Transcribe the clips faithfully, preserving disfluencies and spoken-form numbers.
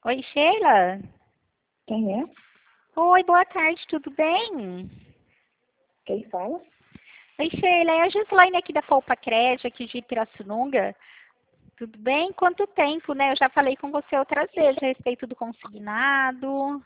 Oi, Sheila. Quem é? Oi, boa tarde, tudo bem? Quem fala? Oi, Sheila, é a Gislaine aqui da Poupa Crédito, aqui de Pirassununga. Tudo bem? Quanto tempo, né? Eu já falei com você outras vezes a respeito do consignado.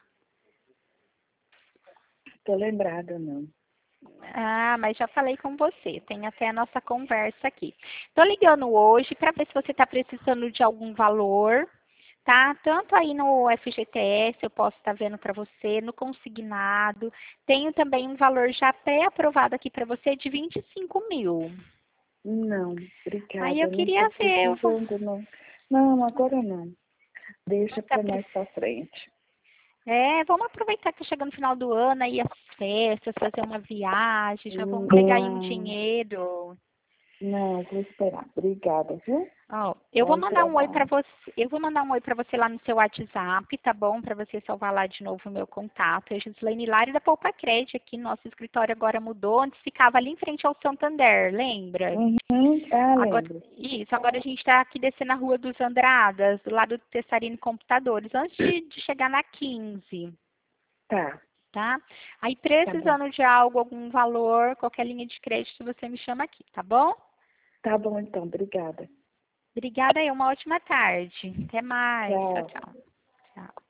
Tô lembrada, não. Ah, mas já falei com você. Tem até a nossa conversa aqui. Tô ligando hoje para ver se você está precisando de algum valor, tá? Tanto aí no F G T S, eu posso estar vendo para você, no consignado. Tenho também um valor já pré-aprovado aqui para você de vinte e cinco mil. Não, Aí obrigada. eu Não tô queria ver, eu vou... precisando, não. Não, agora não. não Deixa tá pra mais precis- pra frente. É, vamos aproveitar que tá chegando no final do ano aí as festas, fazer uma viagem, já vamos pegar aí um Não, dinheiro. não, vou esperar. Obrigada, viu? Ó, eu vou Bom mandar um oi para trabalho. você. Eu vou mandar um oi para você lá no seu WhatsApp, tá bom? Para você salvar lá de novo o meu contato. É Gislaine Lari da Poupa Crédito, aqui nosso escritório agora mudou, antes ficava ali em frente ao Santander, lembra? Uhum. Ah, Agora, lembro. isso, agora a gente está aqui descendo a Rua dos Andradas, do lado do Tessarino Computadores, antes de, de chegar na quinze, Tá, tá? Aí tá bom. precisando de algo, algum valor, qualquer linha de crédito, você me chama aqui, tá bom? Tá bom então, obrigada. Obrigada e uma ótima tarde. Até mais. Tchau, Tchau. tchau. Tchau.